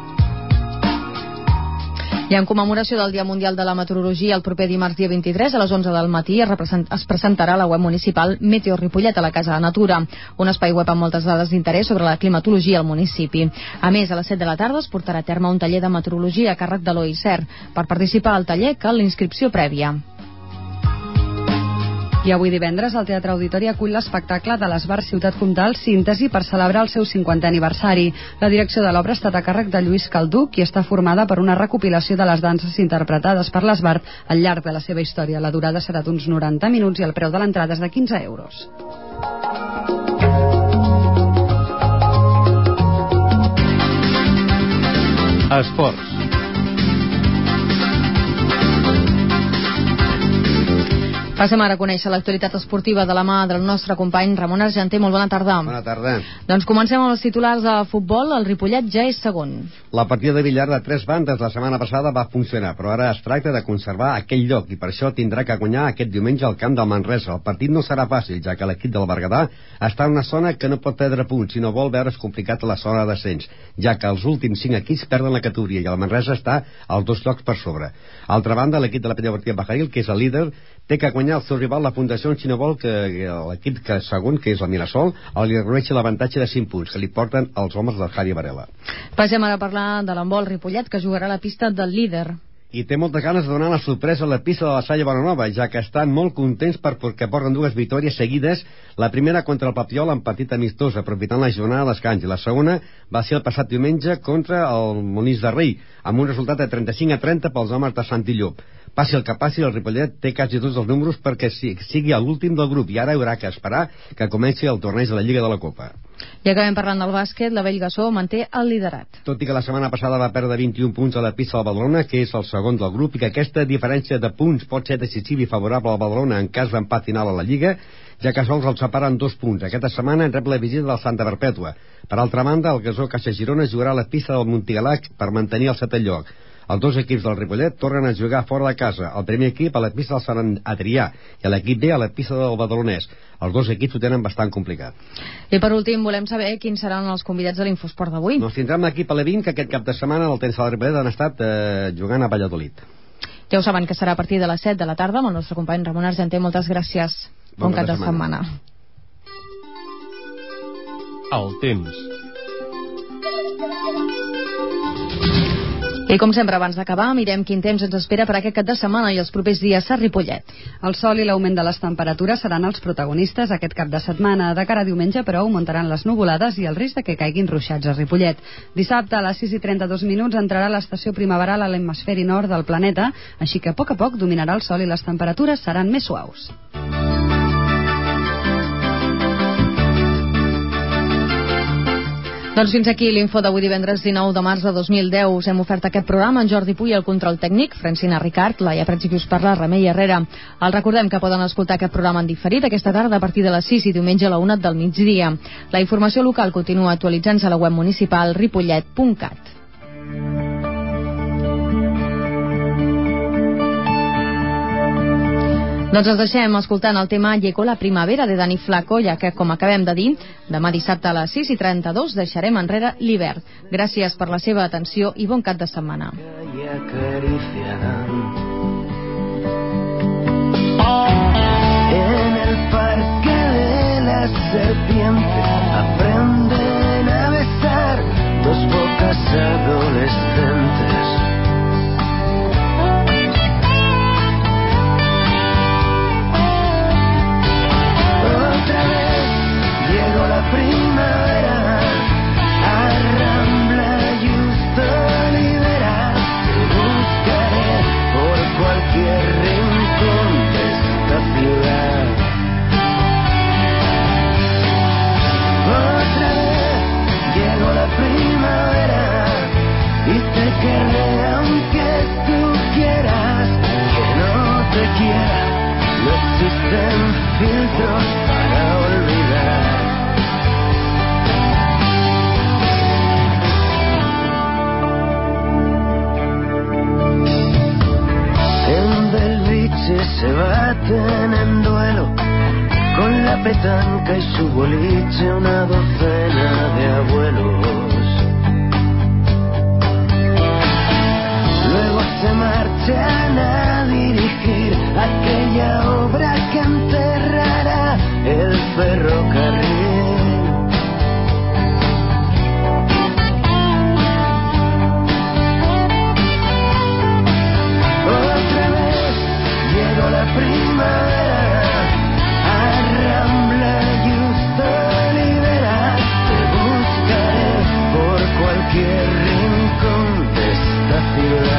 I en commemoració del Dia Mundial de la Meteorologia, el proper dimarts dia vint-i-tres a les onze del matí es, es presentarà a la web municipal Meteo Ripollet a la Casa de Natura, un espai web amb moltes dades d'interès sobre la climatologia al municipi. A més, a les set de la tarda es portarà a terme un taller de meteorologia a càrrec de l'O I C E R. Per participar al taller cal l'inscripció prèvia. I avui divendres el Teatre Auditori acull l'espectacle de l'Esbar Ciutat Comtal Síntesi per celebrar el seu cinquantè aniversari. La direcció de l'obra ha estat a càrrec de Lluís Calduc i està formada per una recopilació de les danses interpretades per l'Esbar al llarg de la seva història. La durada serà d'uns noranta minuts i el preu de l'entrada és de quinze euros. Esports. Passem ara a conèixer l'actualitat esportiva de la mà del nostre company Ramon Argenter. Molt bona tarda. Bona tarda. Doncs comencem amb els titulars de futbol. El Ripollet ja és segon. La partida de billar de tres bandes la setmana passada va funcionar, però ara es tracta de conservar aquell lloc i per això tindrà que guanyar aquest diumenge al camp del Manresa. El partit no serà fàcil, ja que l'equip del Berguedà està en una zona que no pot perdre punts si no vol veure's complicat a la zona de descens, ja que els últims cinc equips perden la categoria i el Manresa està als dos llocs per sobre. Altra banda, l'equip de la Penya Bertí Bajaril, que és el líder, té que guanyar el seu rival, la Fundació si no vol que l'equip que segon, que és el Mirasol, li redueixi l'avantatge de cinc punts que li porten els homes del Jari Varela. Passem ara a parlar de l'handbol Ripollet, que jugarà a la pista del líder. I té moltes ganes de donar la sorpresa a la pista de la Salle Bonanova, ja que estan molt contents perquè porten dues victòries seguides, la primera contra el Papiol en partit amistós, aprofitant la jornada de descans, i la segona va ser el passat diumenge contra el Monís de Rei, amb un resultat de trenta-cinc a trenta pels homes de Santilló. Passi el que passi, el Ripollet té quasi tots els números perquè sigui l'últim del grup i ara haurà que esperar que comenci el torneig de la Lliga de la Copa. I acabem parlant del bàsquet, la Bellgasó manté el liderat. Tot i que la setmana passada va perdre vint-i-un punts a la pista del Badalona, que és el segon del grup, i que aquesta diferència de punts pot ser decisiva i favorable al Badalona en cas d'empat final a la Lliga, ja que sols els separen dos punts. Aquesta setmana en rep la visita del Santa Perpètua. Per altra banda, el Gasó Caixa Girona jugarà a la pista del Montigalac per mantenir el setè lloc. Els dos equips del Ripollet tornen a jugar fora de casa. El primer equip a la pista del Sant Adrià i l'equip B a la pista del Badalonès. Els dos equips ho tenen bastant complicat. I per últim volem saber quins seran els convidats de l'Infosport d'avui. Doncs tindrem l'equip Alevín, que aquest cap de setmana el tenis del Ripollet han estat eh, jugant a Valladolid. Ja ho saben que serà a partir de les set de la tarda amb el nostre company Ramon Argenter. Moltes gràcies. Bon, bon cap de setmana. El temps. I com sempre, abans d'acabar, mirem quin temps ens espera per aquest cap de setmana i els propers dies a Ripollet. El sol i l'augment de les temperatures seran els protagonistes aquest cap de setmana. De cara a diumenge, però, augmentaran les nuvolades i el risc de que caiguin ruixats a Ripollet. Dissabte, a les sis i trenta-dos minuts, entrarà l'estació primaveral a l'hemisferi nord del planeta, així que a poc a poc dominarà el sol i les temperatures seran més suaus. Doncs fins aquí l'info d'avui divendres dinou de març de dos mil deu. Us hem ofert aquest programa en Jordi Puy, el control tècnic, Francina Ricard, Laia Prats i qui us parla, Remei Herrera. Els recordem que poden escoltar aquest programa en diferit aquesta tarda a partir de les sis i diumenge a la una del migdia. La informació local continua actualitzant-se a la web municipal ripollet punt cat. Doncs els deixem escoltant el tema Llegó la primavera de Dani Flaco, ja que, com acabem de dir, demà dissabte a les sis i trenta-dos deixarem enrere l'hivern. Gràcies per la seva atenció i bon cap de setmana. En el parque de las serpientes aprenden a besar dos bocas adolescentes. Primavera, a Rambla Justo Olivera, te buscaré por cualquier rincón de esta ciudad. Otra vez llegó la primavera y te querré aunque tú quieras que no te quiera. No existen filtros para olvidar. Se baten en duelo con la petanca y su boliche una docena de abuelos. Luego se marchan a dirigir aquella obra que enterrará el ferrocarril. La primavera, a Rambla Justo Olivera, te buscaré por cualquier rincón de esta ciudad.